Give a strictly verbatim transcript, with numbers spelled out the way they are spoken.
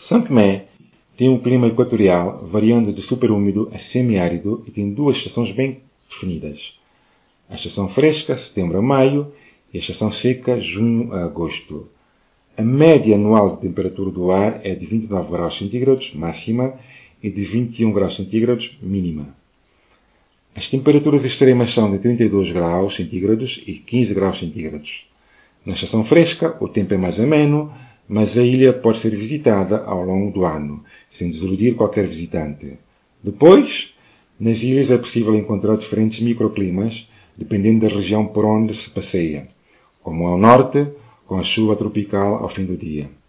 São Tomé tem um clima equatorial, variando de superúmido a semiárido, e tem duas estações bem definidas. A estação fresca, setembro a maio, e a estação seca, junho a agosto. A média anual de temperatura do ar é de vinte e nove graus centígrados, máxima, e de vinte e um graus centígrados, mínima. As temperaturas extremas são de trinta e dois graus centígrados e quinze graus centígrados. Na estação fresca, o tempo é mais ameno, mas a ilha pode ser visitada ao longo do ano, sem desiludir qualquer visitante. Depois, nas ilhas é possível encontrar diferentes microclimas, dependendo da região por onde se passeia, como ao norte, com a chuva tropical ao fim do dia.